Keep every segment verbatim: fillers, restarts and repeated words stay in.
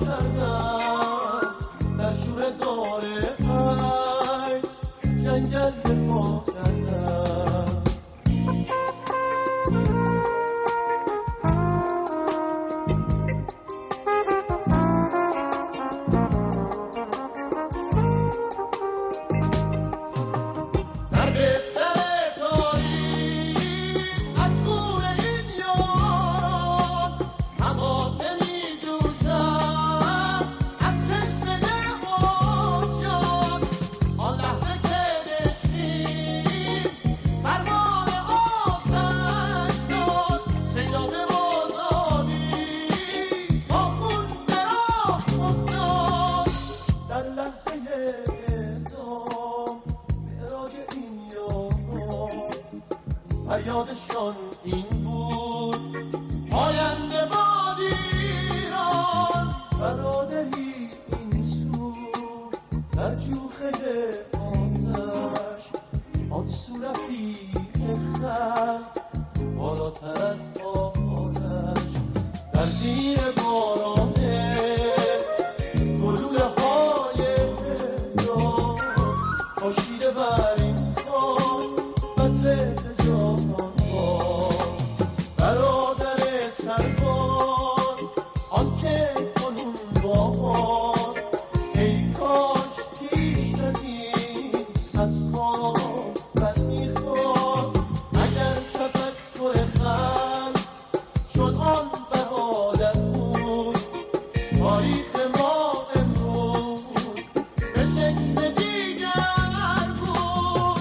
کردم در شور زاره عیش جنگل به پا کردم. فریادشان این بود آینده باد ایران، برادری این سو در جوخه آتش، آن سو رفیق خلق بالاتر از آتش. در زیر بارانه گلوله های دلدار پاشیده بر این خاک بطره برادر سرباز آن که کنون باز، ای کاش پیش از این از خواب بد میخواست. اگر تفکر خلق شد آن برادر بود، تاریخ ما امروز به شکل دیگر بود.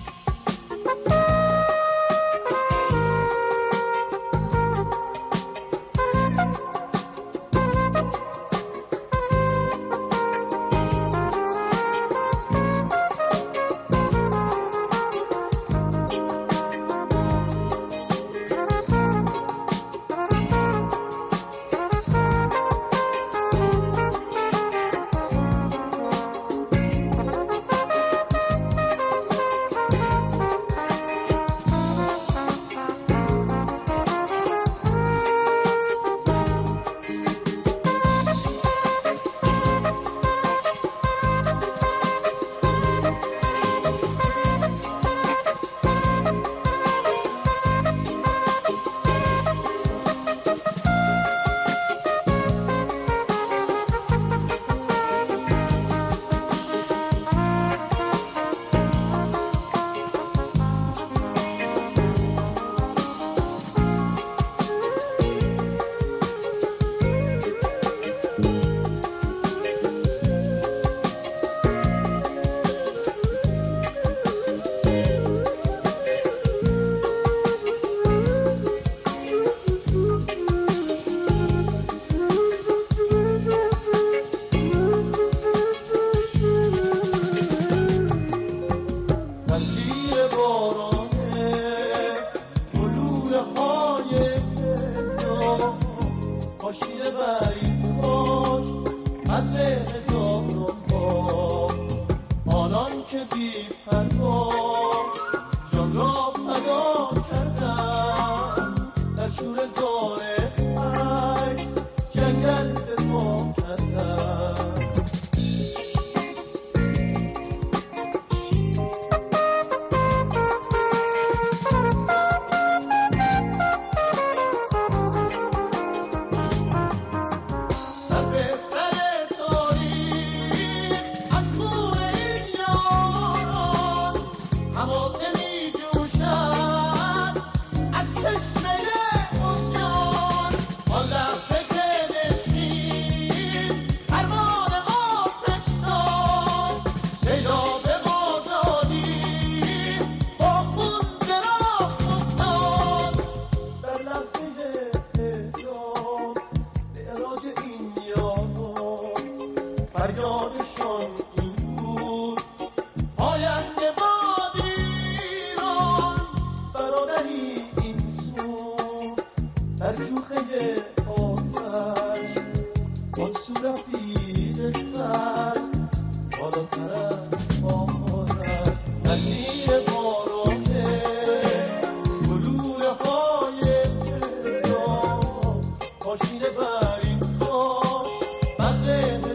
پاشیده بر این خاک عصر هزاران بار، آنان که بی پروا جان را فدا کردن در شور زاره عیش جنگل به پا کردن. فریادشان این بود آینده باد ایران، برادری این سو در جوخه آتش، آن سو رفیق خلق بالاتر از آتش. در زیر بارانه گلوله های دلدار پاشیده بر این خاک بس